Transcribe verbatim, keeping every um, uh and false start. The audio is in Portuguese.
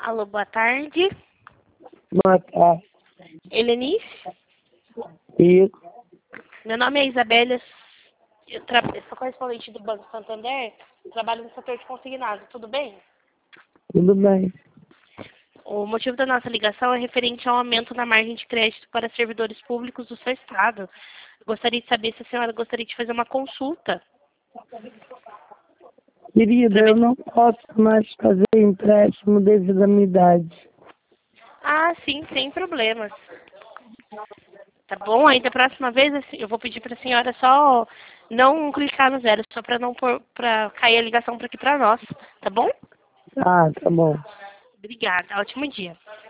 Alô, boa tarde. Boa tarde. Helenice? Isso. Meu nome é Isabela, eu, tra... eu sou correspondente do Banco Santander, trabalho no setor de consignado, tudo bem? Tudo bem. O motivo da nossa ligação é referente ao aumento na margem de crédito para servidores públicos do seu estado. Eu gostaria de saber se a senhora gostaria de fazer uma consulta. Querida, eu não posso mais fazer empréstimo devido à minha idade. Ah, sim, sem problemas. Tá bom? Aí da próxima vez assim, eu vou pedir para a senhora só não clicar no zero, só para não pôr, para cair a ligação para aqui para nós, tá bom? Ah, tá bom. Obrigada, ótimo dia.